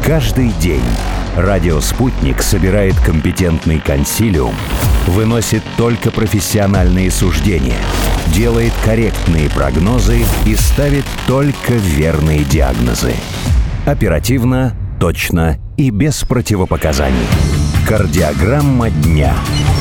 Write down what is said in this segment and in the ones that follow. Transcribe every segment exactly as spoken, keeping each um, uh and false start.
Каждый день радио «Спутник» собирает компетентный консилиум, выносит только профессиональные суждения, делает корректные прогнозы и ставит только верные диагнозы. Оперативно, точно и без противопоказаний. Кардиограмма дня.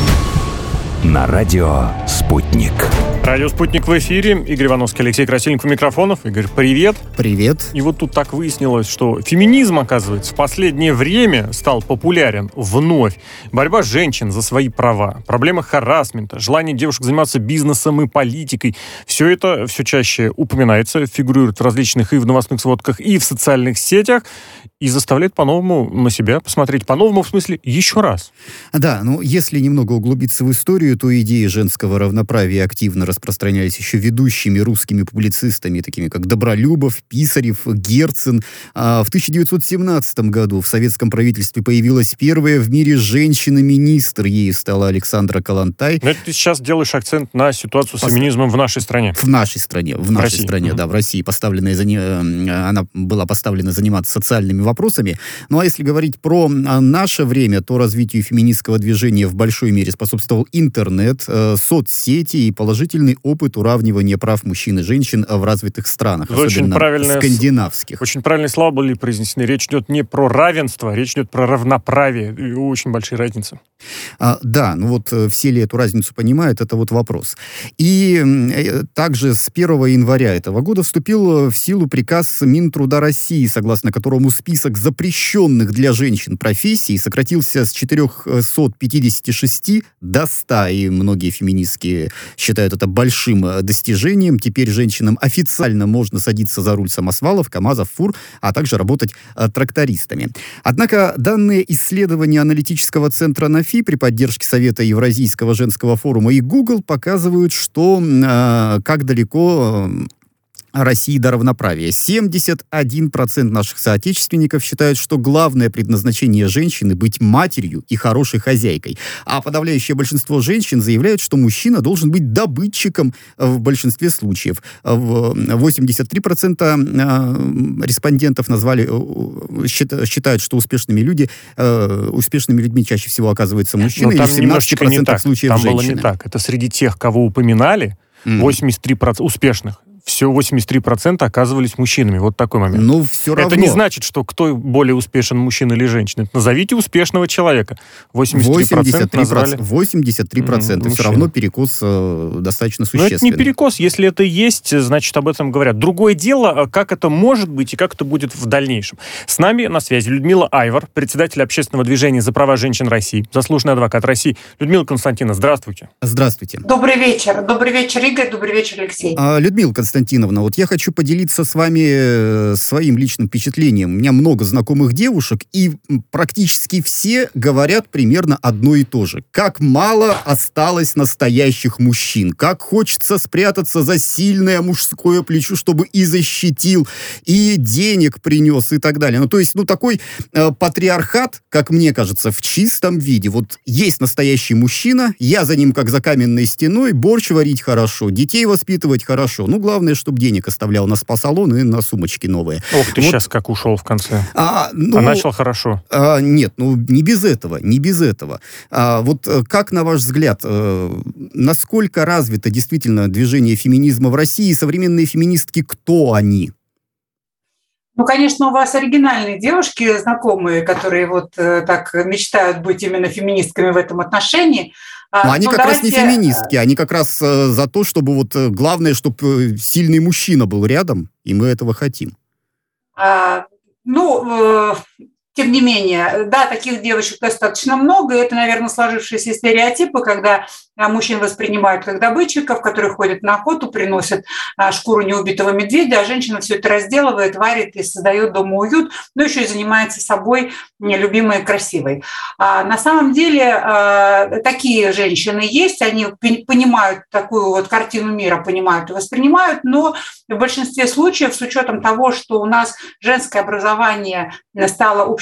На радио «Спутник». Радио «Спутник» в эфире. Игорь Ивановский, Алексей Красильников у микрофонов. Игорь, привет. Привет. И вот тут так выяснилось, что феминизм, оказывается, в последнее время стал популярен вновь. Борьба женщин за свои права, проблема харассмента, желание девушек заниматься бизнесом и политикой. Все это все чаще упоминается, фигурирует в различных и в новостных сводках, и в социальных сетях, и заставляет по-новому на себя посмотреть. По-новому, в смысле, еще раз. Да, ну, если немного углубиться в историю, то идеи женского равноправия активно распространялись еще ведущими русскими публицистами, такими как Добролюбов, Писарев, Герцен. А в тысяча девятьсот семнадцатом году в советском правительстве появилась первая в мире женщина-министр. Ею стала Александра Калантай. Но это ты сейчас делаешь акцент на ситуацию Пос... с феминизмом в нашей стране. В нашей стране. В, в нашей России. стране, mm-hmm. да, в России. Поставленная за... Она была поставлена заниматься социальными вопросами. Ну, а если говорить про наше время, то развитию феминистского движения в большой мере способствовал интернет, э, соцсети и положительный опыт уравнивания прав мужчин и женщин в развитых странах, Это особенно очень скандинавских. Очень правильные слова были произнесены. Речь идет не про равенство, речь идет про равноправие. И очень большие разницы. А, да, ну вот все ли эту разницу понимают, это вот вопрос. И э, также с первого января этого года вступил в силу приказ Минтруда России, согласно которому список запрещенных для женщин профессий сократился с четырехсот пятидесяти шести до ста, и многие феминистки считают это большим достижением. Теперь женщинам официально можно садиться за руль самосвалов, КАМАЗов, фур, а также работать э, трактористами. Однако данные исследования аналитического центра НАФИ при поддержке Совета Евразийского женского форума и Google показывают, что э, как далеко... Э, России до равноправия. семьдесят один процент наших соотечественников считают, что главное предназначение женщины — быть матерью и хорошей хозяйкой. А подавляющее большинство женщин заявляют, что мужчина должен быть добытчиком в большинстве случаев. восемьдесят три процента респондентов назвали, считают, что успешными люди, успешными людьми чаще всего оказываются мужчины, и семнадцать процентов случаев там женщины. Там было не так. Это среди тех, кого упоминали, восемьдесят три процента успешных. Все восемьдесят три процента оказывались мужчинами. Вот такой момент. Ну, все равно. Это не значит, что кто более успешен, мужчина или женщина. Назовите успешного человека. восемьдесят три процента назвали. восемьдесят три процента. Все равно перекос э, достаточно существенный. Но это не перекос. Если это есть, значит, об этом говорят. Другое дело, как это может быть и как это будет в дальнейшем. С нами на связи Людмила Айвар, председатель общественного движения «За права женщин России», заслуженный адвокат России. Людмила Константиновна, здравствуйте. Здравствуйте. Добрый вечер. Добрый вечер, Игорь. Добрый вечер, Алексей. А, Людмила Константиновна, Константиновна, вот я хочу поделиться с вами своим личным впечатлением. У меня много знакомых девушек, и практически все говорят примерно одно и то же. Как мало осталось настоящих мужчин. Как хочется спрятаться за сильное мужское плечо, чтобы и защитил, и денег принес, и так далее. Ну, то есть, ну, такой э, патриархат, как мне кажется, в чистом виде. Вот есть настоящий мужчина, я за ним как за каменной стеной, борщ варить хорошо, детей воспитывать хорошо. Ну, главное, чтобы денег оставлял на спа-салон и на сумочки новые. Ох ты, вот. Сейчас как ушел в конце. А, ну, а начал хорошо. А, нет, ну не без этого, не без этого. А, вот как, на ваш взгляд, э, насколько развито действительно движение феминизма в России? Современные феминистки, кто они? Ну, конечно, у вас оригинальные девушки, знакомые, которые вот э, так мечтают быть именно феминистками в этом отношении. Но они ну, как давайте... раз не феминистки, они как раз э, за то, чтобы вот э, главное, чтобы сильный мужчина был рядом, и мы этого хотим. А, ну, э, тем не менее, да, таких девочек достаточно много, и это, наверное, сложившиеся стереотипы, когда мужчин воспринимают как добытчиков, которые ходят на охоту, приносят шкуру неубитого медведя, а женщина все это разделывает, варит и создает дома уют, но еще и занимается собой любимой и красивой. А на самом деле такие женщины есть, они понимают такую вот картину мира, понимают и воспринимают, но в большинстве случаев, с учетом того, что у нас женское образование стало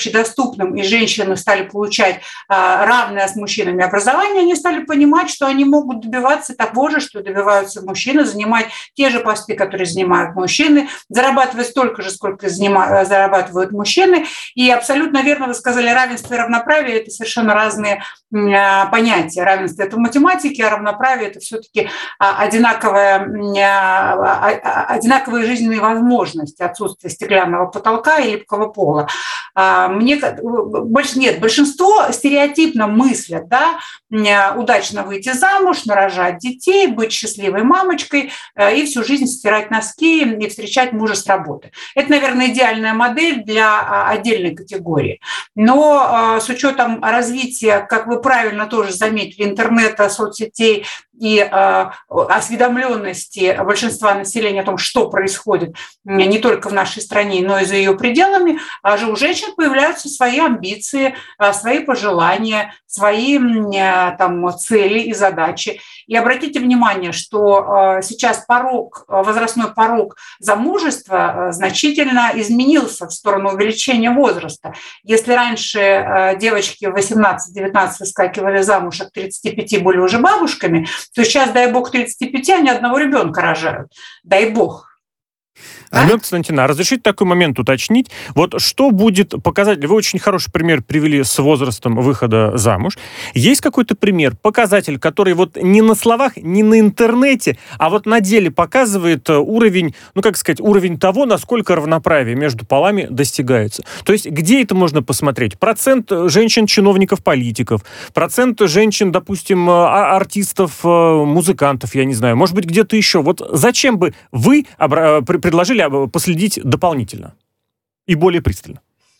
общедоступным, и женщины стали получать равное с мужчинами образование, они стали понимать, что они могут добиваться того же, что добиваются мужчины, занимать те же посты, которые занимают мужчины, зарабатывать столько же, сколько зарабатывают мужчины. И абсолютно верно вы сказали, равенство и равноправие – это совершенно разные понятия. Равенство – это в математике, а равноправие – это все-таки одинаковое, одинаковые жизненные возможности, отсутствие стеклянного потолка и липкого пола. Мне, больше нет, большинство стереотипно мыслят, да, удачно выйти замуж, нарожать детей, быть счастливой мамочкой и всю жизнь стирать носки и встречать мужа с работы. Это, наверное, идеальная модель для отдельной категории. Но с учетом развития, как вы правильно тоже заметили, интернета, соцсетей и э, осведомленности большинства населения о том, что происходит не только в нашей стране, но и за ее пределами, а же у женщин появляются свои амбиции, свои пожелания, свои э, там, цели и задачи. И обратите внимание, что э, сейчас порог, возрастной порог замужества э, значительно изменился в сторону увеличения возраста. Если раньше э, девочки в восемнадцать-девятнадцать выскакивали замуж, а к тридцати пяти были уже бабушками, то сейчас, дай бог, к тридцати пяти они одного ребенка рожают. Дай бог. Алена Константиновна, разрешите такой момент уточнить? Вот что будет показатель? Вы очень хороший пример привели с возрастом выхода замуж. Есть какой-то пример, показатель, который вот не на словах, не на интернете, а вот на деле показывает уровень, ну как сказать, уровень того, насколько равноправие между полами достигается? То есть где это можно посмотреть? Процент женщин-чиновников, политиков, процент женщин, допустим, артистов, музыкантов, я не знаю, может быть, где-то еще. Вот зачем бы вы предложили последить дополнительно и более пристально?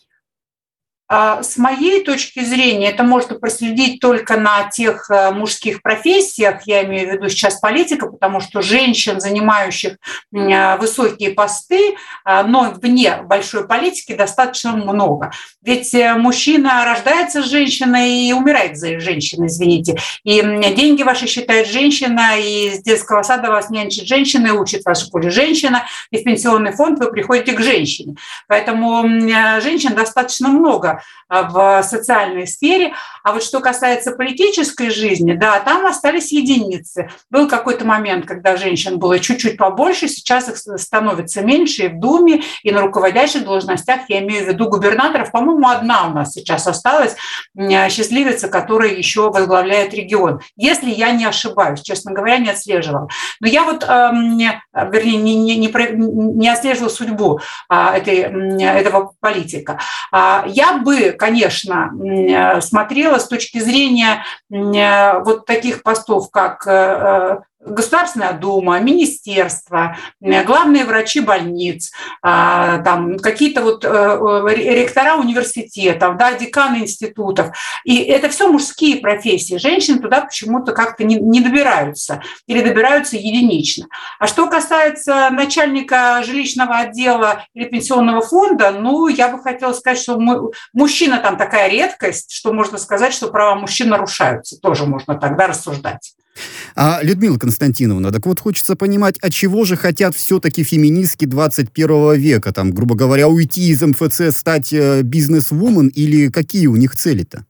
С моей точки зрения, это можно проследить только на тех мужских профессиях, я имею в виду сейчас политика, потому что женщин, занимающих высокие посты, но вне большой политики, достаточно много. Ведь мужчина рождается женщиной и умирает за женщиной, извините. И деньги ваши считает женщина, и с детского сада вас нянчит женщина, и учит вас в школе женщина, и в пенсионный фонд вы приходите к женщине. Поэтому женщин достаточно много в социальной сфере. А вот что касается политической жизни, да, там остались единицы. Был какой-то момент, когда женщин было чуть-чуть побольше, сейчас их становится меньше и в Думе, и на руководящих должностях, я имею в виду губернаторов. По-моему, одна у нас сейчас осталась, счастливица, которая еще возглавляет регион. Если я не ошибаюсь, честно говоря, не отслеживала. Но я вот, вернее, не, не, не, не отслеживала судьбу этой, этого политика. Я бы, конечно, смотрела с точки зрения вот таких постов, как Государственная дума, министерство, главные врачи больниц, там, какие-то вот ректора университетов, да, деканы институтов. И это все мужские профессии. Женщины туда почему-то как-то не, не добираются или добираются единично. А что касается начальника жилищного отдела или пенсионного фонда, ну, я бы хотела сказать, что мужчина там такая редкость, что можно сказать, что права мужчин нарушаются. Тоже можно тогда рассуждать. А, Людмила Константиновна, так вот хочется понимать, а чего же хотят все-таки феминистки двадцать первого века? Там, грубо говоря, уйти из эм эф цэ, стать бизнес-вумен, или какие у них цели-то?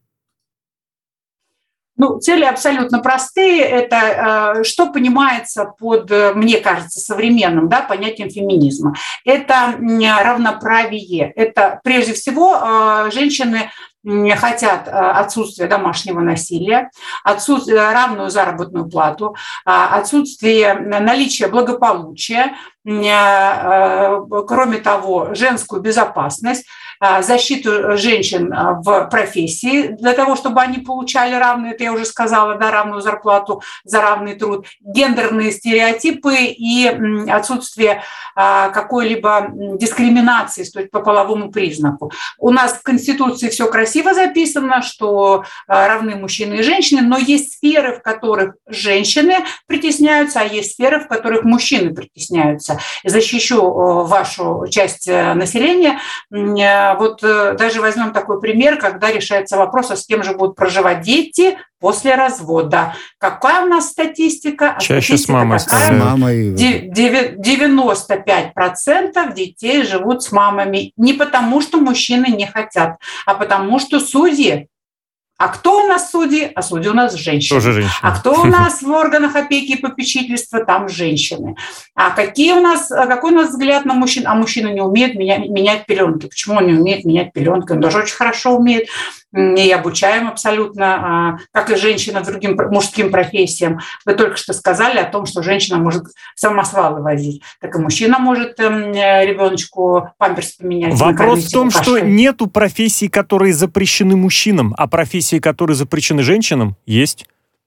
Ну, цели абсолютно простые. Это э, что понимается под, мне кажется, современным, да, понятием феминизма. Это равноправие. Это, прежде всего, э, женщины хотят отсутствие домашнего насилия, отсутствие, равную заработную плату, отсутствие наличия благополучия, кроме того, женскую безопасность, защиту женщин в профессии для того, чтобы они получали равную, это я уже сказала, да, равную зарплату за равный труд, гендерные стереотипы и отсутствие какой-либо дискриминации по половому признаку. У нас в Конституции все красиво записано, что равны мужчины и женщины, но есть сферы, в которых женщины притесняются, а есть сферы, в которых мужчины притесняются. Защищу вашу часть населения. Вот даже возьмем такой пример, когда решается вопрос, а с кем же будут проживать дети после развода. Какая у нас статистика? Чаще статистика с мамой. С мамой. девяносто пять процентов детей живут с мамами. Не потому, что мужчины не хотят, а потому, что судьи. А кто у нас судьи? А судьи у нас женщины. Тоже женщины. А кто у нас в органах опеки и попечительства? Там женщины. А какие у нас, какой у нас взгляд на мужчин? А мужчина не умеет менять, менять пеленки. Почему он не умеет менять пеленки? Он даже очень хорошо умеет. И обучаем абсолютно, как и женщина другим мужским профессиям. Вы только что сказали о том, что женщина может самосвалы возить. Так и мужчина может ребеночку памперс поменять. Вопрос в том, что нету профессий, которые запрещены мужчинам, а профессии, которые запрещены женщинам, есть.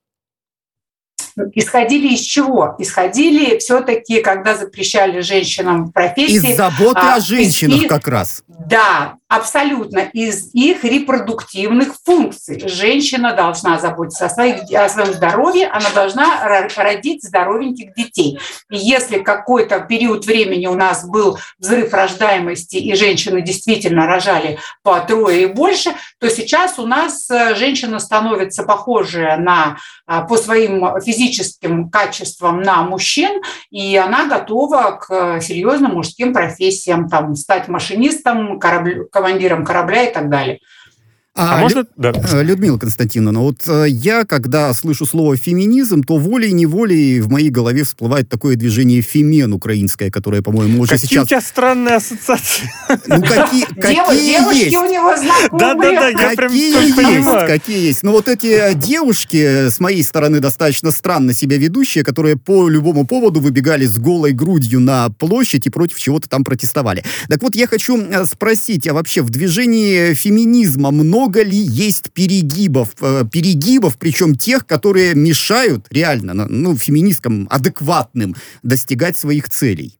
Исходили из чего? Исходили все-таки, когда запрещали женщинам профессии. Из заботы а, о женщинах их, как раз. Да, абсолютно. Из их репродуктивных функций. Женщина должна заботиться о, своих, о своем здоровье, она должна родить здоровеньких детей. И если какой-то период времени у нас был взрыв рождаемости, и женщины действительно рожали по трое и больше, то сейчас у нас женщина становится похожая на, по своим физическим качествам на мужчин, и она готова к серьезным мужским профессиям, там, стать машинистом, корабль, командиром корабля и так далее. А, а можно... Лю... Да. Людмила Константиновна, вот я, когда слышу слово «феминизм», то волей-неволей в моей голове всплывает такое движение «фемен» украинское, которое, по-моему, уже какие сейчас... Какие у тебя странные ассоциации. Ну, какие, какие есть? Девушки у него знакомые. Да-да-да, я прям понимаю. Какие есть? Ну, вот эти девушки, с моей стороны, достаточно странно себя ведущие, которые по любому поводу выбегали с голой грудью на площадь и против чего-то там протестовали. Так вот, я хочу спросить, а вообще в движении феминизма много Много ли есть перегибов, перегибов, причем тех, которые мешают реально, ну, феминисткам адекватным достигать своих целей?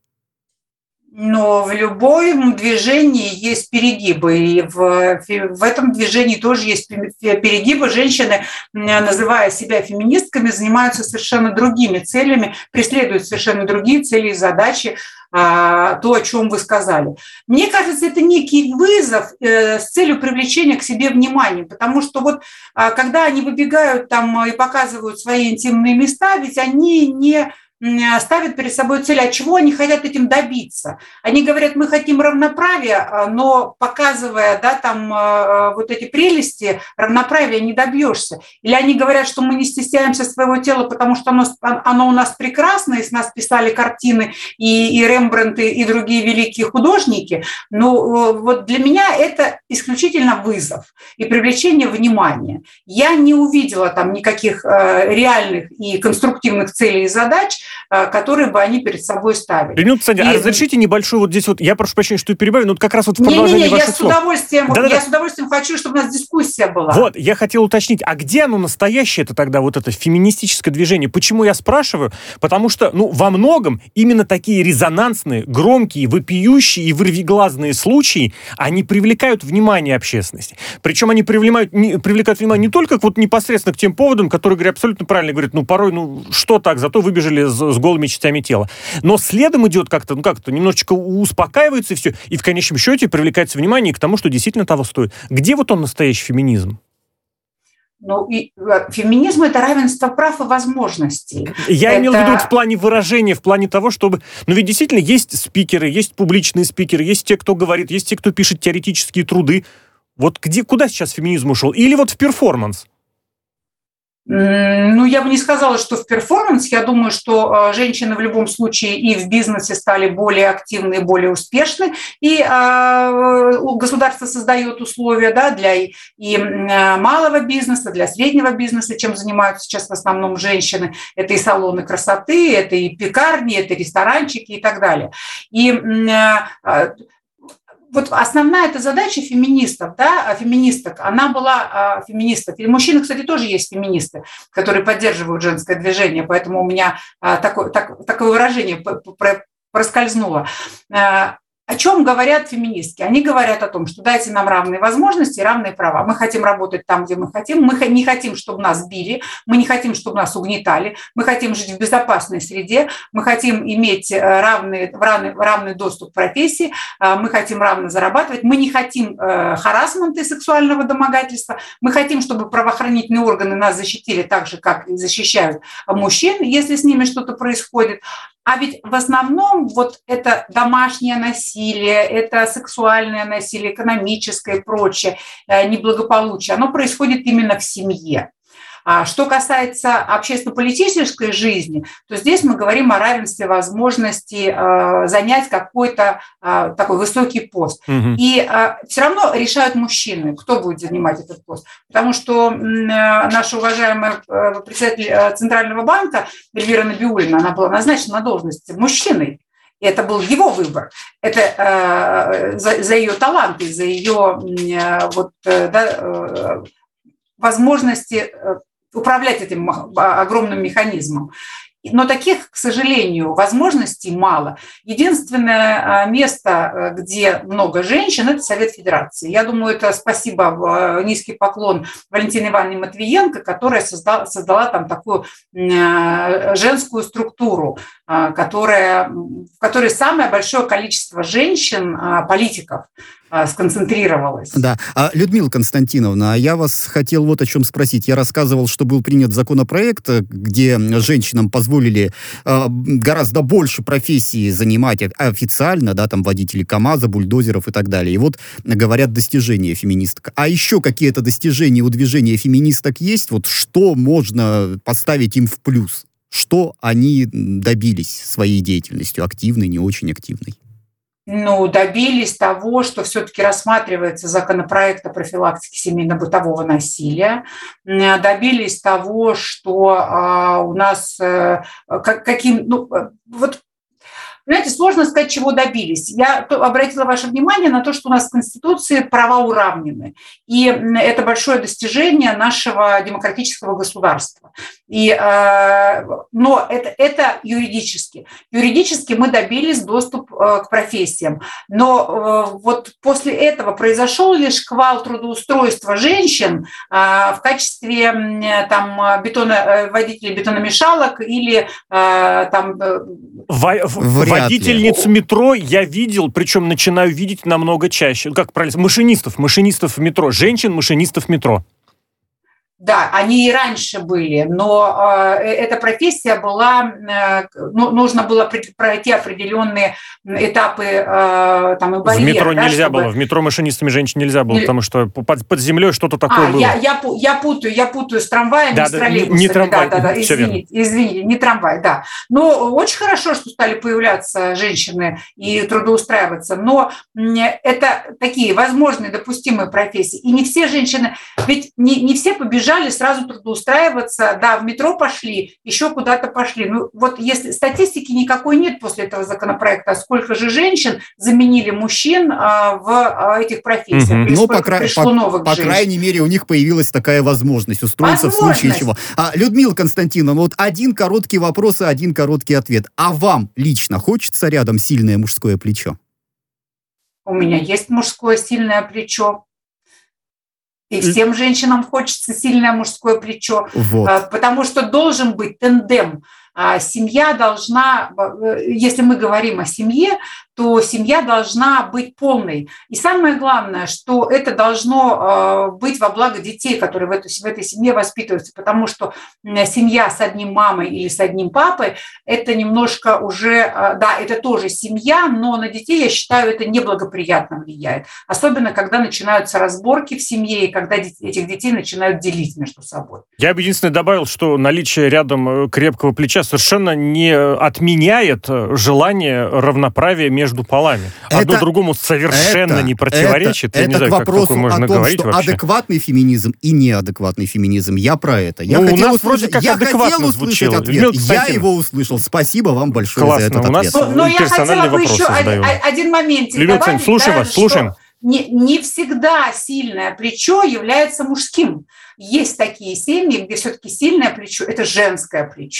Но в любом движении есть перегибы, и в, в этом движении тоже есть перегибы. Женщины, называя себя феминистками, занимаются совершенно другими целями, преследуют совершенно другие цели и задачи, то, о чем вы сказали. Мне кажется, это некий вызов с целью привлечения к себе внимания, потому что вот когда они выбегают там и показывают свои интимные места, ведь они не ставят перед собой цель, а чего они хотят этим добиться. Они говорят, мы хотим равноправия, но показывая, да, там вот эти прелести, равноправия не добьешься. Или они говорят, что мы не стесняемся своего тела, потому что оно, оно у нас прекрасное, и с нас писали картины и, и Рембрандты, и другие великие художники. Но вот для меня это исключительно вызов и привлечение внимания. Я не увидела там никаких реальных и конструктивных целей и задач, которые бы они перед собой ставили. Людмила Константиновна, и... а разрешите небольшой вот здесь вот, я прошу прощения, что я перебиваю, но вот как раз вот в продолжении не, не, ваших я слов. С удовольствием, Да-да-да. Я с удовольствием хочу, чтобы у нас дискуссия была. Вот, я хотел уточнить, а где оно настоящее это тогда, вот это феминистическое движение? Почему я спрашиваю? Потому что, ну, во многом именно такие резонансные, громкие, вопиющие и вырвиглазные случаи, они привлекают внимание общественности. Причем они привлекают, не, привлекают внимание не только к, вот, непосредственно к тем поводам, которые, говорят, абсолютно правильно говорят, ну, порой, ну, что так, зато выбежали с, с голыми частями тела. Но следом идет как-то, ну, как-то немножечко успокаивается и все, и в конечном счете привлекается внимание к тому, что действительно того стоит. Где вот он, настоящий феминизм? Ну, и, феминизм – это равенство прав и возможностей. Я это... имел в виду вот в плане выражения, в плане того, чтобы... Ну, ведь действительно есть спикеры, есть публичные спикеры, есть те, кто говорит, есть те, кто пишет теоретические труды. Вот где, куда сейчас феминизм ушел? Или вот в перформанс? Ну, я бы не сказала, что в перформанс. Я думаю, что женщины в любом случае и в бизнесе стали более активны и более успешны. И э, государство создает условия, да, для и, и малого бизнеса, для среднего бизнеса, чем занимаются сейчас в основном женщины. Это и салоны красоты, это и пекарни, это и ресторанчики и так далее. И э, вот основная эта задача феминистов, да, феминисток, она была феминисток. И мужчины, кстати, тоже есть феминисты, которые поддерживают женское движение, поэтому у меня такое, так, такое выражение проскользнуло. О чем говорят феминистки? Они говорят о том, что дайте нам равные возможности и равные права. Мы хотим работать там, где мы хотим. Мы не хотим, чтобы нас били. Мы не хотим, чтобы нас угнетали. Мы хотим жить в безопасной среде. Мы хотим иметь равный, равный, равный доступ к профессии. Мы хотим равно зарабатывать. Мы не хотим харассмента и сексуального домогательства. Мы хотим, чтобы правоохранительные органы нас защитили так же, как и защищают мужчин, если с ними что-то происходит. А ведь в основном вот это домашнее насилие, это сексуальное насилие, экономическое и прочее, неблагополучие, оно происходит именно в семье. А что касается общественно-политической жизни, то здесь мы говорим о равенстве возможностей э, занять какой-то э, такой высокий пост. Угу. И э, все равно решают мужчины, кто будет занимать этот пост. Потому что э, наша уважаемая э, председатель э, Центрального банка Эльвира Набиуллина, она была назначена на должность мужчиной. И это был его выбор. Это э, за, за ее таланты, за ее э, вот, э, да, э, возможности э, управлять этим огромным механизмом. Но таких, к сожалению, возможностей мало. Единственное место, где много женщин, это Совет Федерации. Я думаю, это спасибо, низкий поклон Валентине Ивановне Матвиенко, которая создала, создала там такую женскую структуру, которая, в которой самое большое количество женщин, политиков, сконцентрировалась. Да. А, Людмила Константиновна, я вас хотел вот о чем спросить. Я рассказывал, что был принят законопроект, где женщинам позволили э, гораздо больше профессий занимать официально, да, там водители КАМАЗа, бульдозеров и так далее. И вот говорят достижения феминисток. А еще какие-то достижения у движения феминисток есть? Вот что можно поставить им в плюс? Что они добились своей деятельностью, активной, не очень активной? Ну, добились того, что все-таки рассматривается законопроект о профилактике семейно-бытового насилия, добились того, что а, у нас а, как, каким, ну, вот, понимаете, сложно сказать, чего добились. Я обратила ваше внимание на то, что у нас в Конституции права уравнены, и это большое достижение нашего демократического государства. И, но это, это юридически. Юридически мы добились доступ к профессиям. Но вот после этого произошел ли шквал трудоустройства женщин в качестве там, бетона, водителей бетономешалок или там... Во- водительниц метро я видел, причем начинаю видеть намного чаще. Как правильно? Машинистов, машинистов в метро. Женщин-машинистов метро. Да, они и раньше были, но э, эта профессия была, э, ну, нужно было пройти определенные этапы э, там, и барьеры. В метро да, нельзя чтобы... было, в метро машинистами женщин нельзя было, потому что под, под землей что-то такое а, было. Я, я, я путаю, я путаю с трамваями, да, с троллейбусами. Не трамвай, да, да, да, извините, извините, не трамвай, да. Но очень хорошо, что стали появляться женщины и трудоустраиваться, но это такие возможные, допустимые профессии. И не все женщины, ведь не, не все побежали сразу трудоустраиваться, да, в метро пошли, еще куда-то пошли. Ну, вот если статистики никакой нет после этого законопроекта, сколько же женщин заменили мужчин а, в а, этих профессиях, угу. Ну, по, кра- по, по крайней мере, у них появилась такая возможность устроиться возможность. В случае чего. А, Людмила Константиновна, вот один короткий вопрос и один короткий ответ. А вам лично хочется рядом сильное мужское плечо? У меня есть мужское сильное плечо. И всем женщинам хочется сильное мужское плечо, вот. Потому что должен быть тандем. Семья должна, если мы говорим о семье, то семья должна быть полной. И самое главное, что это должно быть во благо детей, которые в, эту, в этой семье воспитываются, потому что семья с одним мамой или с одним папой, это немножко уже, да, это тоже семья, но на детей, я считаю, это неблагоприятно влияет. Особенно, когда начинаются разборки в семье, и когда этих детей начинают делить между собой. Я бы единственное добавил, что наличие рядом крепкого плеча совершенно не отменяет желание равноправия между полами. Одно это, другому совершенно это, не противоречит. Это, Я не это знаю, к вопросу как можно о том, говорить что вообще. Адекватный феминизм и неадекватный феминизм. Я про это. Я ну, хотел у нас услышать, вроде как я адекватно звучало. Ответ. Я его услышал. Спасибо вам большое Классно. за этот у нас ответ. Но я хотела бы еще задаем. один момент добавить. Слушаем да, вас, слушаем. Не, не всегда сильное плечо является мужским. Есть такие семьи, где все-таки сильное плечо – это женское плечо.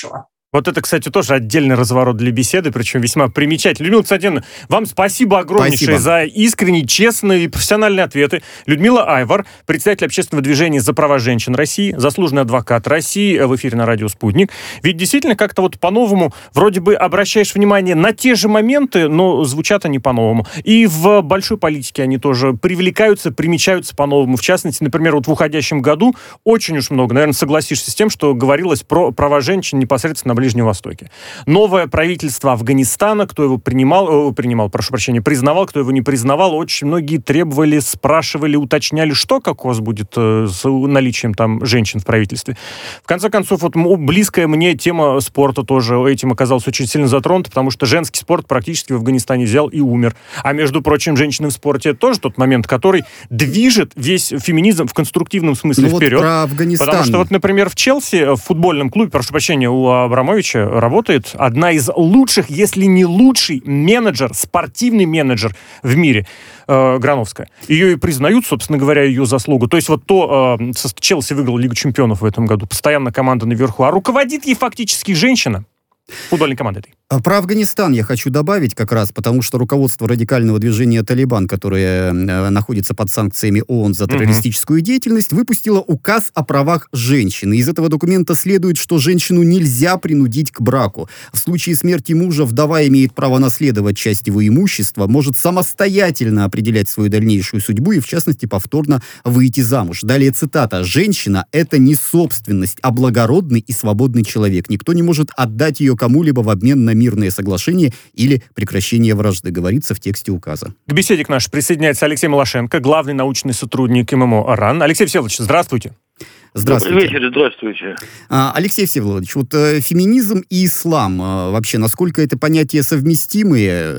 Вот это, кстати, тоже отдельный разворот для беседы, причем весьма примечательный. Людмила Константиновна, вам спасибо огромнейшее спасибо. за искренние, честные и профессиональные ответы. Людмила Айвар, председатель общественного движения «За права женщин России», заслуженный адвокат России, в эфире на радио «Спутник». Ведь действительно как-то вот по-новому вроде бы обращаешь внимание на те же моменты, но звучат они по-новому. И в большой политике они тоже привлекаются, примечаются по-новому. В частности, например, вот в уходящем году очень уж много, наверное, согласишься с тем, что говорилось про права женщин непосредственно на Ближнем Востоке. Новое правительство Афганистана, кто его принимал, э, принимал, прошу прощения, признавал, кто его не признавал, очень многие требовали, спрашивали, уточняли, что, как у вас будет э, с наличием там женщин в правительстве. В конце концов, вот близкая мне тема спорта тоже этим оказалась очень сильно затронута, потому что женский спорт практически в Афганистане взял и умер. А между прочим, женщины в спорте это тоже тот момент, который движет весь феминизм в конструктивном смысле ну вперед. Вот потому что вот, например, в Челси, в футбольном клубе, прошу прощения, у Абрамовича работает одна из лучших, если не лучший менеджер, спортивный менеджер в мире, э, Грановская. Ее и признают, собственно говоря, ее заслугу. То есть вот то, э, Челси выиграл Лигу чемпионов в этом году, постоянно команда наверху, а руководит ей фактически женщина. Футбольной команды этой. Про Афганистан я хочу добавить как раз, потому что руководство радикального движения «Талибан», которое э, находится под санкциями ООН за террористическую uh-huh. деятельность, выпустило указ о правах женщины. Из этого документа следует, что женщину нельзя принудить к браку. В случае смерти мужа вдова имеет право наследовать часть его имущества, может самостоятельно определять свою дальнейшую судьбу и, в частности, повторно выйти замуж. Далее цитата. «Женщина – это не собственность, а благородный и свободный человек. Никто не может отдать ее кому-либо в обмен на мирное соглашение или прекращение вражды», говорится в тексте указа. К беседе к нашей присоединяется Алексей Малашенко, главный научный сотрудник ММО «РАН». Алексей Всеволодович, здравствуйте. Здравствуйте. Добрый вечер, здравствуйте. А, Алексей Всеволодович, вот э, феминизм и ислам, э, вообще, насколько это понятия совместимые,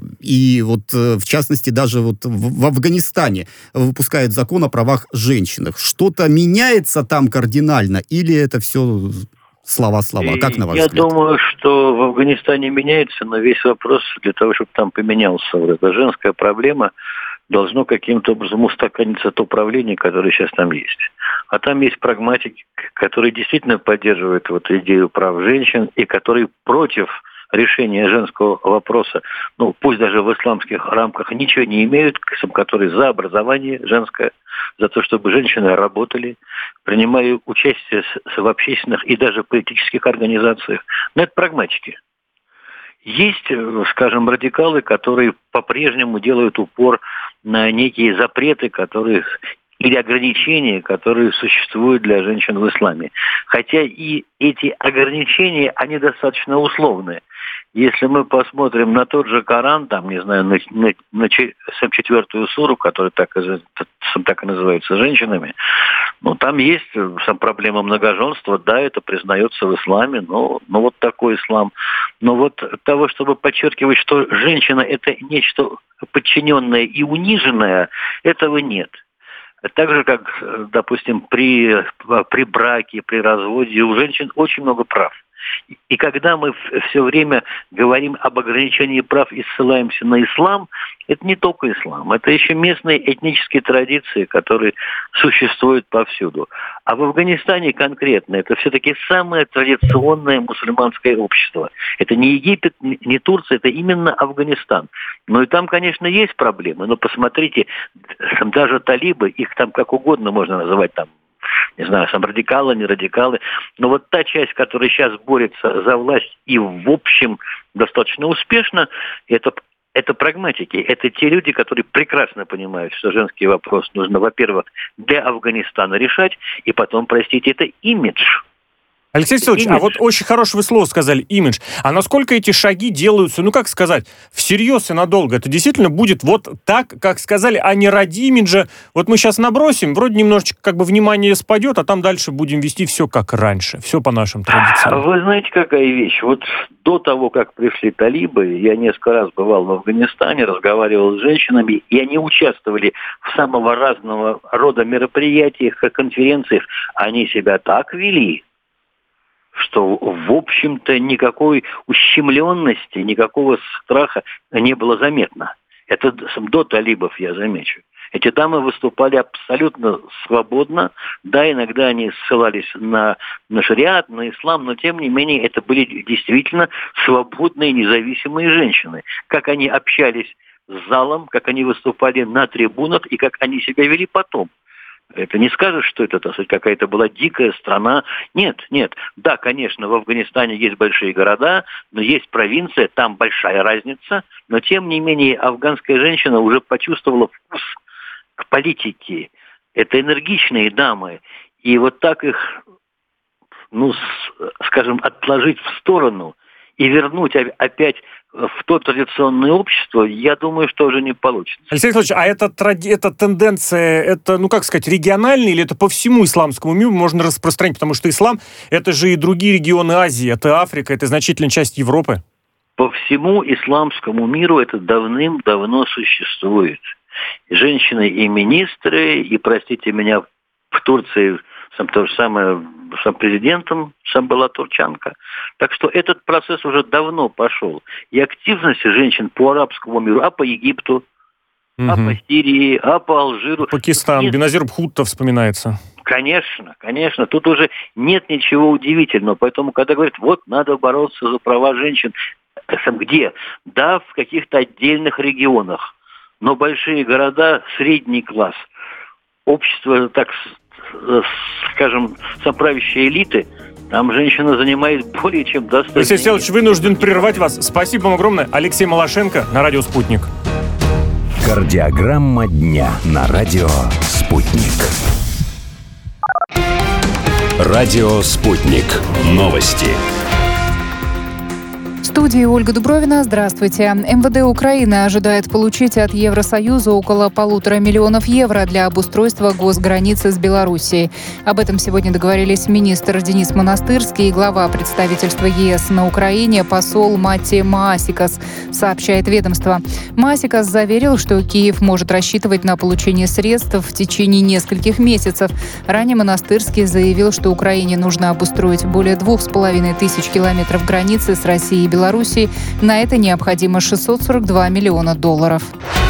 и вот, э, в частности, даже вот в, в Афганистане выпускают закон о правах женщин. Что-то меняется там кардинально, или это все... Слова-слова. Как на ваш Я взгляд? думаю, что в Афганистане меняется, но весь вопрос для того, чтобы там поменялся вот эта женская проблема, должно каким-то образом устаканиться то правление, которое сейчас там есть. А там есть прагматики, которые действительно поддерживают вот идею прав женщин и которые против решения женского вопроса, ну, пусть даже в исламских рамках, ничего не имеют, которые за образование женское, за то, чтобы женщины работали, принимали участие в общественных и даже политических организациях. Но это прагматики. Есть, скажем, радикалы, которые по-прежнему делают упор на некие запреты, которые... или ограничения, которые существуют для женщин в исламе. Хотя и эти ограничения, они достаточно условные. Если мы посмотрим на тот же Коран, там, не знаю, на, на, на четвертую суру, которая так, так и называется женщинами, ну, там есть сам проблема многоженства, да, это признается в исламе, но, но вот такой ислам. Но вот того, чтобы подчеркивать, что женщина – это нечто подчиненное и униженное, этого нет. Так же, как, допустим, при, при браке, при разводе у женщин очень много прав. И когда мы все время говорим об ограничении прав и ссылаемся на ислам, это не только ислам, это еще местные этнические традиции, которые существуют повсюду. А в Афганистане конкретно это все-таки самое традиционное мусульманское общество. Это не Египет, не Турция, это именно Афганистан. Ну и там, конечно, есть проблемы, но посмотрите, даже талибы, их там как угодно можно называть, там, не знаю, сам радикалы, не радикалы, но вот та часть, которая сейчас борется за власть и в общем достаточно успешно, это, это прагматики, это те люди, которые прекрасно понимают, что женский вопрос нужно, во-первых, для Афганистана решать, и потом, простите, это имидж. Алексей Васильевич, а вот очень хорошее вы слово сказали, имидж. А насколько эти шаги делаются, ну как сказать, всерьез и надолго? Это действительно будет вот так, как сказали, а не ради имиджа. Вот мы сейчас набросим, вроде немножечко как бы внимание спадет, а там дальше будем вести все как раньше, все по нашим традициям. Вы знаете, какая вещь? Вот до того, как пришли талибы, я несколько раз бывал в Афганистане, разговаривал с женщинами, и они участвовали в самого разного рода мероприятиях, конференциях. Они себя так вели, что, в общем-то, никакой ущемленности, никакого страха не было заметно. Это до талибов, я замечу. Эти дамы выступали абсолютно свободно. Да, иногда они ссылались на, на шариат, на ислам, но тем не менее это были действительно свободные, независимые женщины. Как они общались с залом, как они выступали на трибунах и как они себя вели потом. Это не скажешь, что это, так сказать, какая-то была дикая страна. Нет, нет. Да, конечно, в Афганистане есть большие города, но есть провинция, там большая разница. Но, тем не менее, афганская женщина уже почувствовала вкус к политике. Это энергичные дамы. И вот так их, ну, скажем, отложить в сторону и вернуть опять в то традиционное общество, я думаю, что уже не получится. Алексей Александрович, а эта, тради... эта тенденция, это, ну как сказать, региональная или это по всему исламскому миру можно распространить? Потому что ислам, это же и другие регионы Азии, это Африка, это значительная часть Европы. По всему исламскому миру это давным-давно существует. И женщины, и министры, и, простите меня, в Турции сам то же самое, сам президентом, сам была турчанка. Так что этот процесс уже давно пошел. И активность женщин по арабскому миру, а по Египту, угу. а по Сирии, а по Алжиру. Пакистан, нет... Беназир Бхутто вспоминается. Конечно, конечно. Тут уже нет ничего удивительного. Поэтому, когда говорят, вот, надо бороться за права женщин, где? Да, в каких-то отдельных регионах. Но большие города, средний класс, общество, так скажем, соправящей элиты, там женщина занимает более чем достаточно. Алексей Алексеевич, вынужден прервать вас. Спасибо вам огромное. Алексей Малашенко на радио «Спутник». Кардиограмма дня на радио «Спутник». Радио «Спутник». Новости. В студии Ольга Дубровина. Здравствуйте. эм вэ дэ Украины ожидает получить от Евросоюза около полутора миллионов евро для обустройства госграницы с Белоруссией. Об этом сегодня договорились министр Денис Монастырский и глава представительства е эс на Украине посол Матти Маасикас, сообщает ведомство. Маасикас заверил, что Киев может рассчитывать на получение средств в течение нескольких месяцев. Ранее Монастырский заявил, что Украине нужно обустроить более двух с половиной тысяч километров границы с Россией и Белоруссией. Белоруссии. На это необходимо шестьсот сорок два миллиона долларов.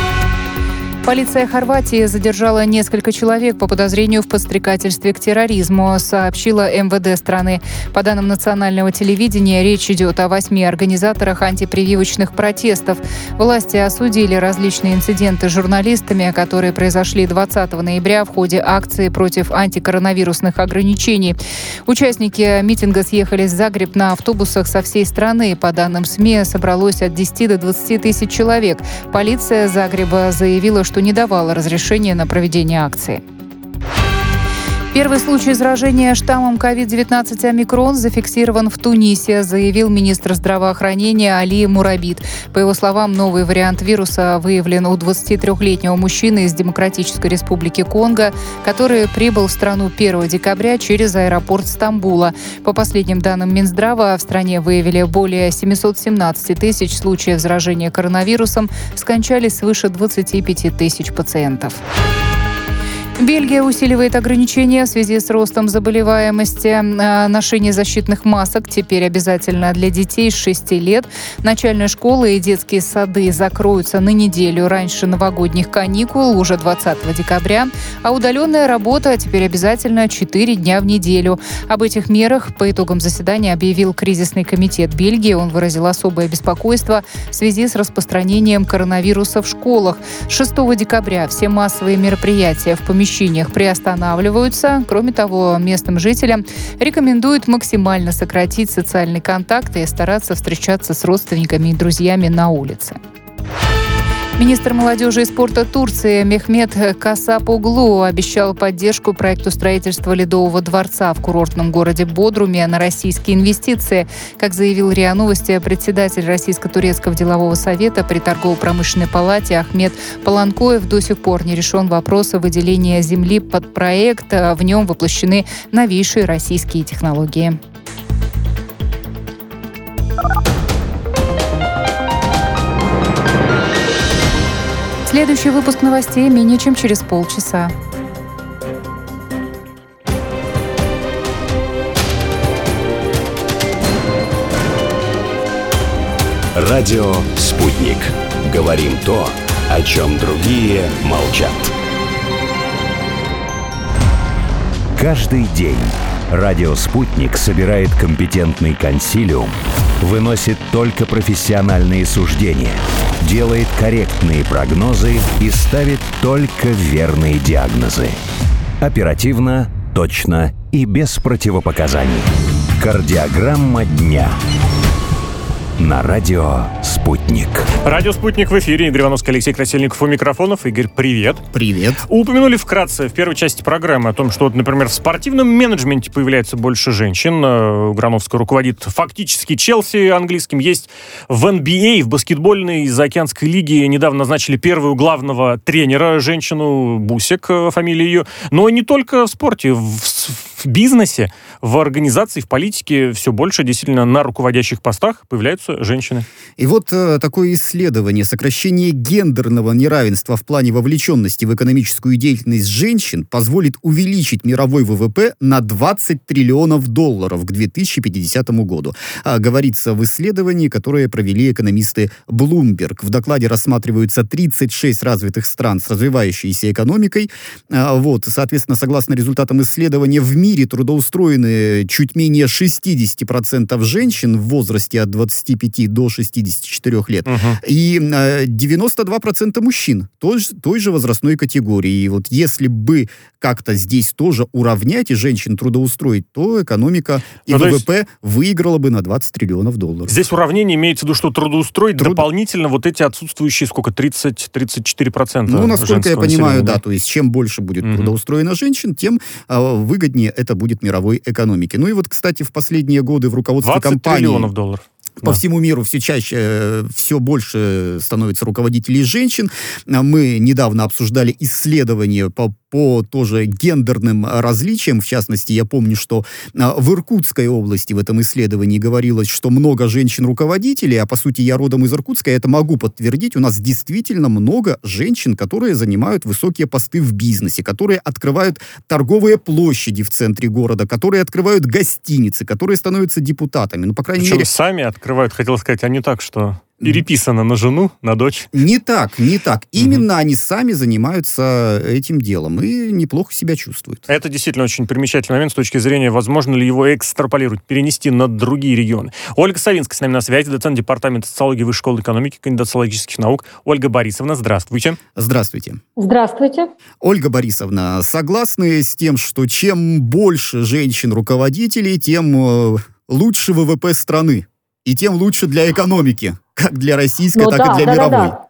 Полиция Хорватии задержала несколько человек по подозрению в подстрекательстве к терроризму, сообщила эм вэ дэ страны. По данным национального телевидения, речь идет о восьми организаторах антипрививочных протестов. Власти осудили различные инциденты с журналистами, которые произошли двадцатого ноября в ходе акции против антикоронавирусных ограничений. Участники митинга съехались в Загреб на автобусах со всей страны. По данным СМИ, собралось от десяти до двадцати тысяч человек. Полиция Загреба заявила, что что не давала разрешения на проведение акции. Первый случай заражения штаммом ковид девятнадцать омикрон зафиксирован в Тунисе, заявил министр здравоохранения Али Мурабит. По его словам, новый вариант вируса выявлен у двадцатитрёхлетнего мужчины из Демократической Республики Конго, который прибыл в страну первого декабря через аэропорт Стамбула. По последним данным Минздрава, в стране выявили более семьсот семнадцать тысяч случаев заражения коронавирусом, скончались свыше двадцати пяти тысяч пациентов. Бельгия усиливает ограничения в связи с ростом заболеваемости. Ношение защитных масок теперь обязательно для детей с шести лет. Начальные школы и детские сады закроются на неделю раньше новогодних каникул, уже двадцатого декабря. А удаленная работа теперь обязательно четыре дня в неделю. Об этих мерах по итогам заседания объявил кризисный комитет Бельгии. Он выразил особое беспокойство в связи с распространением коронавируса в школах. С шестого декабря все массовые мероприятия в помещениях приостанавливаются. Кроме того, местным жителям рекомендуют максимально сократить социальные контакты и стараться встречаться с родственниками и друзьями на улице. Министр молодежи и спорта Турции Мехмет Касапоглу обещал поддержку проекту строительства Ледового дворца в курортном городе Бодруме на российские инвестиции. Как заявил РИА Новости председатель Российско-турецкого делового совета при торгово-промышленной палате Ахмед Паланкоев, до сих пор не решен вопрос о выделении земли под проект. В нем воплощены новейшие российские технологии. Следующий выпуск новостей менее чем через полчаса. Радио «Спутник». Говорим то, о чем другие молчат. Каждый день радио «Спутник» собирает компетентный консилиум, выносит только профессиональные суждения, делает корректные прогнозы и ставит только верные диагнозы. Оперативно, точно и без противопоказаний. Кардиограмма дня. На радио «Спутник». Радио «Спутник» в эфире. Игорь Ивановский, Алексей Красильников у микрофонов. Игорь, привет. Привет. Упомянули вкратце в первой части программы о том, что, вот, например, в спортивном менеджменте появляется больше женщин. Грановская руководит фактически Челси английским. Есть в эн би эй, в баскетбольной заокеанской лиге недавно назначили первую главного тренера, женщину, Бусик, фамилия ее. Но не только в спорте, в, в бизнесе, в организации, в политике все больше действительно на руководящих постах появляются женщины. И вот э, такое исследование: сокращение гендерного неравенства в плане вовлеченности в экономическую деятельность женщин позволит увеличить мировой вэ вэ пэ на двадцать триллионов долларов к две тысячи пятидесятому году. А, говорится в исследовании, которое провели экономисты Bloomberg. В докладе рассматриваются тридцать шесть развитых стран с развивающейся экономикой. А, вот, соответственно, согласно результатам исследования, в мире трудоустроены чуть менее шестьдесят процентов женщин в возрасте от двадцати пяти до шестидесяти четырёх лет. Uh-huh. И э, девяносто два процента мужчин той, той же возрастной категории. И вот если бы как-то здесь тоже уравнять и женщин трудоустроить, то экономика и ну, вэ вэ пэ есть... выиграла бы на двадцать триллионов долларов. Здесь уравнение имеется в виду, что трудоустроить Труд... дополнительно вот эти отсутствующие, сколько, тридцать - тридцать четыре процента. Ну, насколько я понимаю, да, то есть чем больше будет uh-huh. трудоустроено женщин, тем э, выгоднее это будет мировой экономике. Ну и вот, кстати, в последние годы в руководстве компании... двадцать триллионов долларов. По да. всему миру все чаще, э, все больше становится руководителей женщин. Мы недавно обсуждали исследования по, по тоже гендерным различиям. В частности, я помню, что э, в Иркутской области в этом исследовании говорилось, что много женщин-руководителей, а по сути я родом из Иркутска, я это могу подтвердить. У нас действительно много женщин, которые занимают высокие посты в бизнесе, которые открывают торговые площади в центре города, которые открывают гостиницы, которые становятся депутатами. Ну, по крайней Причем мере... сами открывают, хотел сказать, а не так, что переписано на жену, на дочь. Не так, не так. Именно mm-hmm. они сами занимаются этим делом и неплохо себя чувствуют. Это действительно очень примечательный момент с точки зрения, возможно ли его экстраполировать, перенести на другие регионы. Ольга Савинская с нами на связи, доцент департамента социологии Высшей школы экономики, кандидат социологических наук. Ольга Борисовна, здравствуйте. Здравствуйте. Здравствуйте. Ольга Борисовна, согласны с тем, что чем больше женщин-руководителей, тем лучше вэ вэ пэ страны? И тем лучше для экономики, как для российской, ну, так да, и для да, мировой. Да,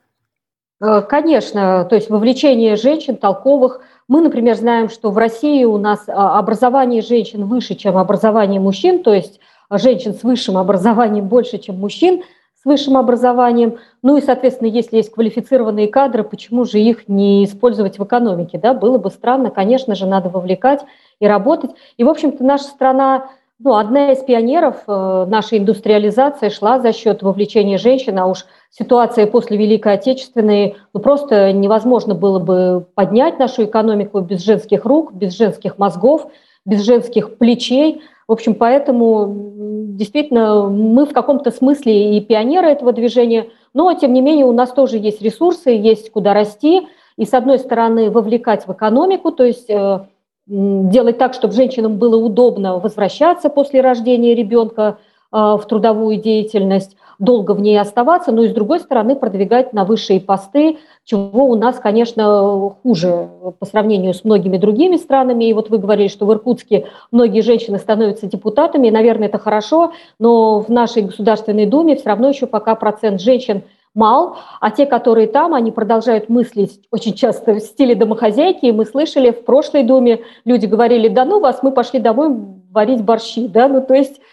да. Конечно, то есть вовлечение женщин, толковых. Мы, например, знаем, что в России у нас образование женщин выше, чем образование мужчин, то есть женщин с высшим образованием больше, чем мужчин с высшим образованием. Ну и, соответственно, если есть квалифицированные кадры, почему же их не использовать в экономике? Да? Было бы странно, конечно же, надо вовлекать и работать. И, в общем-то, наша страна... Ну, одна из пионеров э, нашей индустриализации шла за счет вовлечения женщин, а уж ситуация после Великой Отечественной, ну, просто невозможно было бы поднять нашу экономику без женских рук, без женских мозгов, без женских плечей. В общем, поэтому действительно мы в каком-то смысле и пионеры этого движения, но, тем не менее, у нас тоже есть ресурсы, есть куда расти, и, с одной стороны, вовлекать в экономику, то есть... Э, делать так, чтобы женщинам было удобно возвращаться после рождения ребенка э, в трудовую деятельность, долго в ней оставаться, но и, с другой стороны, продвигать на высшие посты, чего у нас, конечно, хуже по сравнению с многими другими странами. И вот вы говорили, что в Иркутске многие женщины становятся депутатами, и, наверное, это хорошо, но в нашей Государственной Думе все равно еще пока процент женщин мал, а те, которые там, они продолжают мыслить очень часто в стиле домохозяйки, и мы слышали в прошлой Думе, люди говорили: да ну вас, мы пошли домой варить борщи, да, ну то есть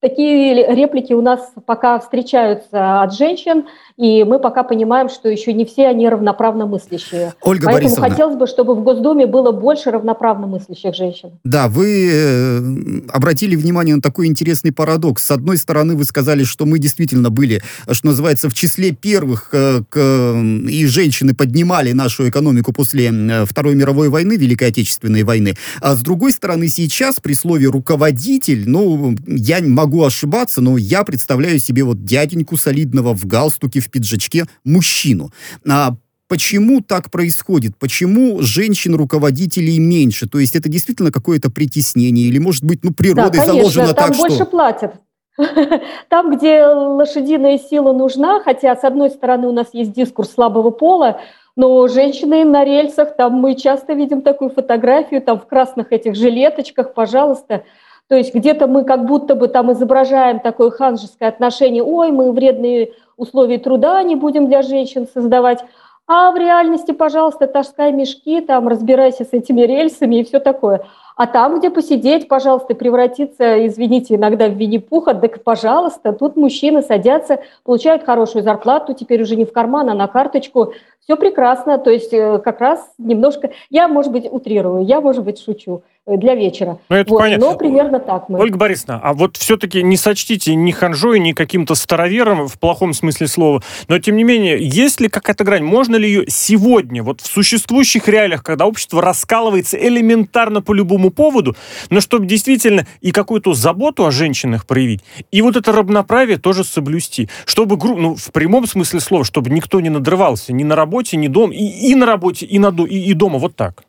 такие реплики у нас пока встречаются от женщин, и мы пока понимаем, что еще не все они равноправно мыслящие. Ольга Поэтому Борисовна, хотелось бы, чтобы в Госдуме было больше равноправно мыслящих женщин. Да, вы э, обратили внимание на такой интересный парадокс. С одной стороны, вы сказали, что мы действительно были, что называется, в числе первых, э, к, и женщины поднимали нашу экономику после Второй мировой войны, Великой Отечественной войны. А с другой стороны, сейчас при слове «руководитель», ну, я могу ошибаться, но я представляю себе вот дяденьку солидного в галстуке, в пиджачке, мужчину. А почему так происходит? Почему женщин-руководителей меньше? То есть это действительно какое-то притеснение? Или, может быть, ну, природой да, конечно, заложено там так, больше что... платят. Там, где лошадиная сила нужна, хотя, с одной стороны, у нас есть дискурс слабого пола, но женщины на рельсах, там мы часто видим такую фотографию, там в красных этих жилеточках, пожалуйста. То есть где-то мы как будто бы там изображаем такое ханжеское отношение, ой, мы вредные условия труда не будем для женщин создавать, а в реальности, пожалуйста, таскай мешки, там разбирайся с этими рельсами и все такое. А там, где посидеть, пожалуйста, превратиться, извините, иногда в Винни-Пуха, так, пожалуйста, тут мужчины садятся, получают хорошую зарплату, теперь уже не в карман, а на карточку. Все прекрасно, то есть как раз немножко... Я, может быть, утрирую, я, может быть, шучу для вечера. Ну, это вот, понятно. Но примерно так мы. Ольга Борисовна, а вот все-таки не сочтите ни ханжой, ни каким-то старовером в плохом смысле слова, но, тем не менее, есть ли какая-то грань? Можно ли ее сегодня, вот в существующих реалиях, когда общество раскалывается элементарно по любому поводу, но чтобы действительно и какую-то заботу о женщинах проявить, и вот это равноправие тоже соблюсти, чтобы, ну, в прямом смысле слова, чтобы никто не надрывался ни на работе, ни дома, и, и на работе, и, на, и, и дома, вот так.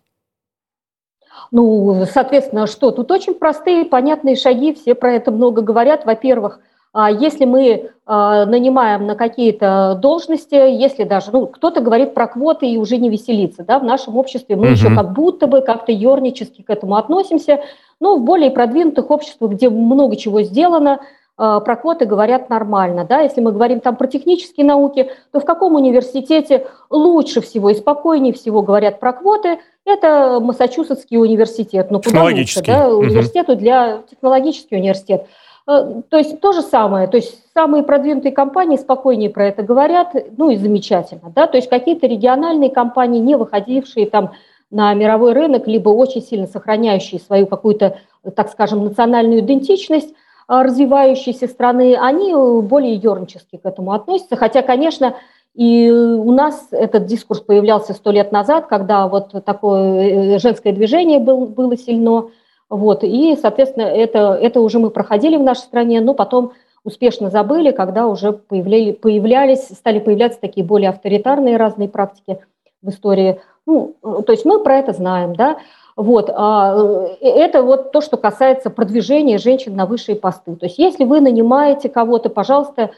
Ну, соответственно, что? Тут очень простые, понятные шаги, все про это много говорят. Во-первых, если мы нанимаем на какие-то должности, если даже, ну, кто-то говорит про квоты и уже не веселится, да, в нашем обществе мы угу. еще как будто бы как-то ернически к этому относимся, но в более продвинутых обществах, где много чего сделано, про квоты говорят нормально, да, если мы говорим там про технические науки, то в каком университете лучше всего и спокойнее всего говорят про квоты? Это Массачусетский университет, ну куда лучше, да, университету для технологический университет. То есть то же самое, то есть самые продвинутые компании спокойнее про это говорят, ну и замечательно, да, то есть какие-то региональные компании, не выходившие там на мировой рынок, либо очень сильно сохраняющие свою какую-то, так скажем, национальную идентичность, развивающейся страны, они более ернически к этому относятся. Хотя, конечно, и у нас этот дискурс появлялся сто лет назад, когда вот такое женское движение был, было сильно. Вот, и, соответственно, это, это уже мы проходили в нашей стране, но потом успешно забыли, когда уже появляли, появлялись, стали появляться такие более авторитарные разные практики в истории. Ну, то есть мы про это знаем, да. Вот, это вот то, что касается продвижения женщин на высшие посты. То есть если вы нанимаете кого-то, пожалуйста,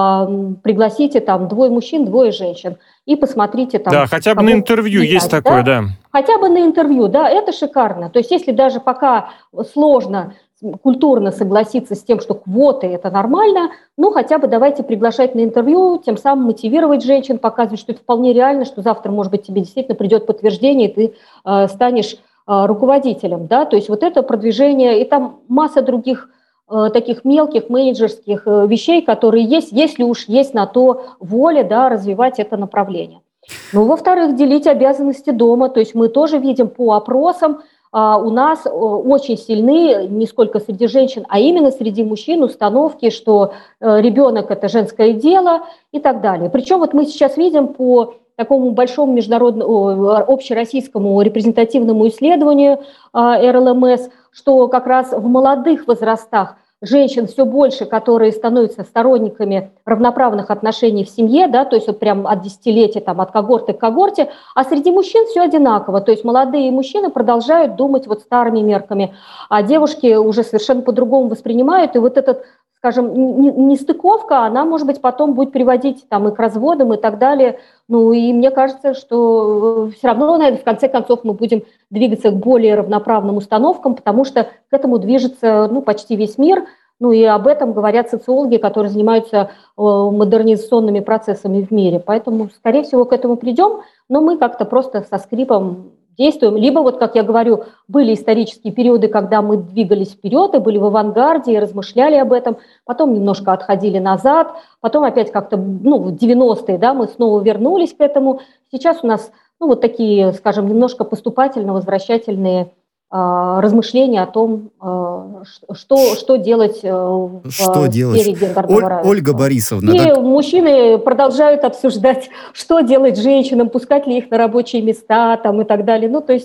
пригласите там двое мужчин, двое женщин и посмотрите там. Да, хотя бы на интервью летать, есть такое, да? да. Хотя бы на интервью, да, это шикарно. То есть если даже пока сложно культурно согласиться с тем, что квоты – это нормально, ну хотя бы давайте приглашать на интервью, тем самым мотивировать женщин, показывать, что это вполне реально, что завтра, может быть, тебе действительно придет подтверждение, и ты э, станешь руководителем, да, то есть вот это продвижение, и там масса других э, таких мелких менеджерских э, вещей, которые есть, если уж есть на то воля, да, развивать это направление. Ну, во-вторых, делить обязанности дома, то есть мы тоже видим по опросам, э, у нас э, очень сильны, не сколько среди женщин, а именно среди мужчин установки, что э, ребенок – это женское дело и так далее. Причем вот мы сейчас видим по такому большому международному, общероссийскому репрезентативному исследованию эр эл эм эс, что как раз в молодых возрастах женщин все больше, которые становятся сторонниками равноправных отношений в семье, да, то есть вот прям от десятилетия, там, от когорты к когорте, а среди мужчин все одинаково, то есть молодые мужчины продолжают думать вот старыми мерками, а девушки уже совершенно по-другому воспринимают, и вот этот, скажем, нестыковка, она, может быть, потом будет приводить там и к разводам и так далее. Ну и мне кажется, что все равно, наверное, в конце концов мы будем двигаться к более равноправным установкам, потому что к этому движется, ну, почти весь мир. Ну и об этом говорят социологи, которые занимаются модернизационными процессами в мире. Поэтому, скорее всего, к этому придем, но мы как-то просто со скрипом действуем. Либо, вот как я говорю, были исторические периоды, когда мы двигались вперед и были в авангарде, и размышляли об этом, потом немножко отходили назад, потом опять как-то, ну, в девяностые, да, мы снова вернулись к этому. Сейчас у нас, ну, вот такие, скажем, немножко поступательно-возвращательные э, размышления о том, э, что, что делать э, в что сфере гендерного равенства. Ольга Борисовна. И так... мужчины продолжают обсуждать, что делать женщинам, пускать ли их на рабочие места там, и так далее. Ну, то есть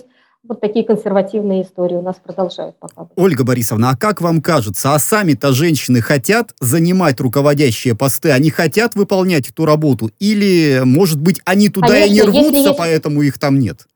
Вот такие консервативные истории у нас продолжают пока. Ольга Борисовна, а как вам кажется, а сами-то женщины хотят занимать руководящие посты? Они хотят выполнять эту работу? Или, может быть, они туда Конечно, и не рвутся, есть... поэтому их там нет?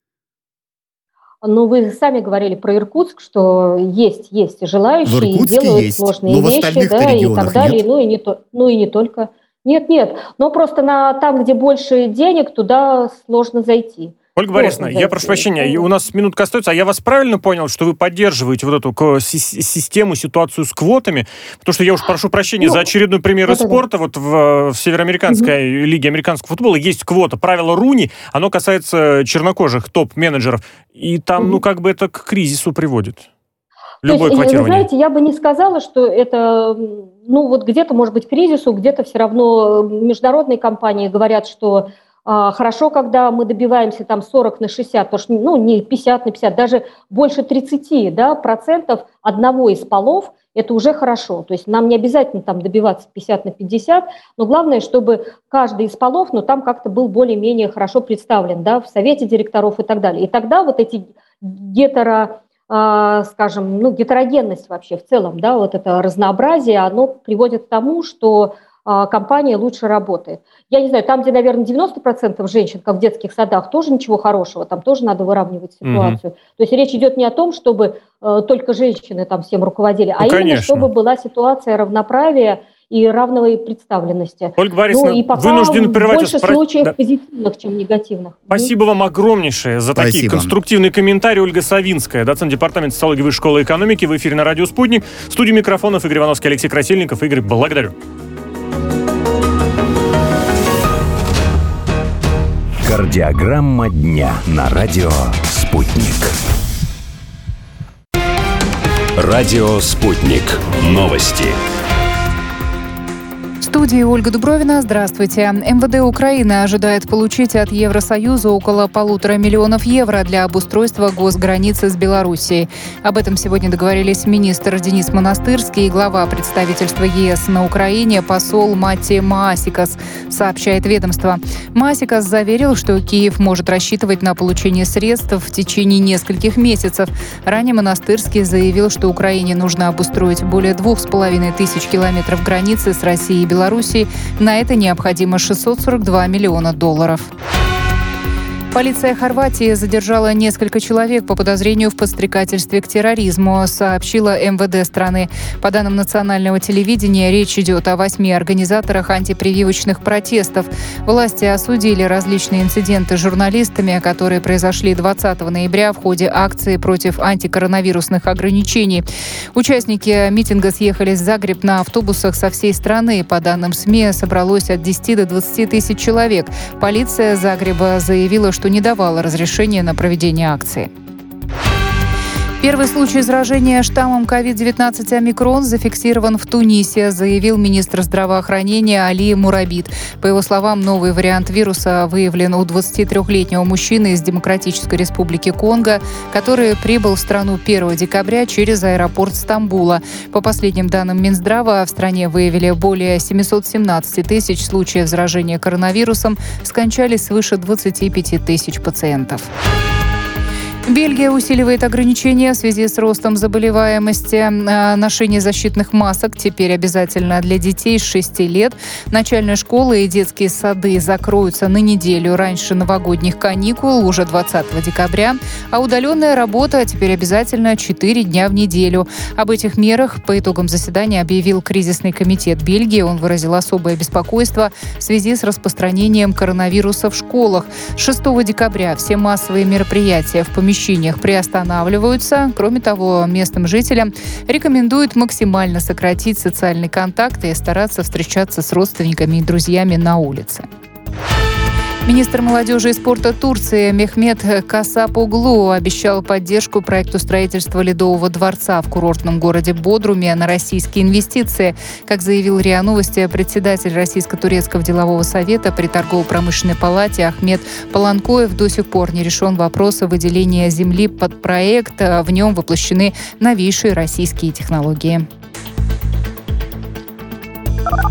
Ну, вы сами говорили про Иркутск, что есть, есть желающие, и делают есть, сложные вещи, да, и так далее. Ну и, не то, ну и не только. Нет, нет, но просто на, там, где больше денег, туда сложно зайти. Ольга Борисовна, я прошу прощения, у нас минутка остается, а я вас правильно понял, что вы поддерживаете вот эту систему, ситуацию с квотами? Потому что я уж прошу прощения ну, за очередной пример из спорта. Вот в, в Североамериканской угу. лиге американского футбола есть квота. Правило Руни, оно касается чернокожих топ-менеджеров. И там, угу. ну, как бы это к кризису приводит. Любое квотирование. Вы знаете, я бы не сказала, что это, ну, вот где-то, может быть, к кризису, где-то все равно международные компании говорят, что хорошо, когда мы добиваемся там сорок на шестьдесят, потому что, ну, не пятьдесят на пятьдесят, даже больше тридцать, да, процентов одного из полов, это уже хорошо. То есть нам не обязательно там добиваться пятьдесят на пятьдесят, но главное, чтобы каждый из полов, ну, там как-то был более-менее хорошо представлен, да, в совете директоров и так далее. И тогда вот эти гетеро, э, скажем, ну, гетерогенность вообще в целом, да, вот это разнообразие, оно приводит к тому, что компания лучше работает. Я не знаю, там, где, наверное, девяносто процентов женщин, как в детских садах, тоже ничего хорошего, там тоже надо выравнивать ситуацию. Mm-hmm. То есть речь идет не о том, чтобы э, только женщины там всем руководили, ну, а конечно. Именно чтобы была ситуация равноправия и равной представленности. Ольга Борисовна, ну, и пока вынужден прерывать больше вас. случаев да. позитивных, чем негативных. Спасибо вам огромнейшее за Спасибо. Такие конструктивные комментарии. Ольга Савинская, доцент департамента социологии Высшей школы экономики, в эфире на радио «Спутник». В студии микрофонов Игорь Ивановский, Алексей Красильников. Игорь, благодарю. Кардиограмма дня на радио «Спутник». Радио «Спутник». Новости. В студии Ольга Дубровина. Здравствуйте. эм вэ дэ Украины ожидает получить от Евросоюза около полутора миллионов евро для обустройства госграницы с Белоруссией. Об этом сегодня договорились министр Денис Монастырский и глава представительства е эс на Украине посол Матти Маасикас, сообщает ведомство. Маасикас заверил, что Киев может рассчитывать на получение средств в течение нескольких месяцев. Ранее Монастырский заявил, что Украине нужно обустроить более двух с половиной тысяч километров границы с Россией и Белоруссией. Белоруссии. На это необходимо шестьсот сорок два миллиона долларов. Полиция Хорватии задержала несколько человек по подозрению в подстрекательстве к терроризму, сообщила эм вэ дэ страны. По данным национального телевидения, речь идет о восьми организаторах антипрививочных протестов. Власти осудили различные инциденты с журналистами, которые произошли двадцатого ноября в ходе акции против антикоронавирусных ограничений. Участники митинга съехались в Загреб на автобусах со всей страны. По данным СМИ, собралось от десяти до двадцати тысяч человек. Полиция Загреба заявила, что не давала разрешения на проведение акции. Первый случай заражения штаммом ковид девятнадцать омикрон зафиксирован в Тунисе, заявил министр здравоохранения Али Мурабит. По его словам, новый вариант вируса выявлен у двадцатитрёхлетнего мужчины из Демократической Республики Конго, который прибыл в страну первого декабря через аэропорт Стамбула. По последним данным Минздрава, в стране выявили более семьсот семнадцать тысяч случаев заражения коронавирусом, скончались свыше двадцати пяти тысяч пациентов. Бельгия усиливает ограничения в связи с ростом заболеваемости. Ношение защитных масок теперь обязательно для детей с шести лет. Начальные школы и детские сады закроются на неделю раньше новогодних каникул, уже двадцатого декабря. А удаленная работа теперь обязательно четыре дня в неделю. Об этих мерах по итогам заседания объявил кризисный комитет Бельгии. Он выразил особое беспокойство в связи с распространением коронавируса в школах. С шестого декабря все массовые мероприятия в помещениях приостанавливаются. Кроме того, местным жителям рекомендуют максимально сократить социальный контакт и стараться встречаться с родственниками и друзьями на улице. Министр молодежи и спорта Турции Мехмет Касапоглу обещал поддержку проекту строительства Ледового дворца в курортном городе Бодруме на российские инвестиции. Как заявил РИА Новости председатель Российско-турецкого делового совета при торгово-промышленной палате Ахмед Паланкоев, до сих пор не решен вопрос о выделении земли под проект. В нем воплощены новейшие российские технологии.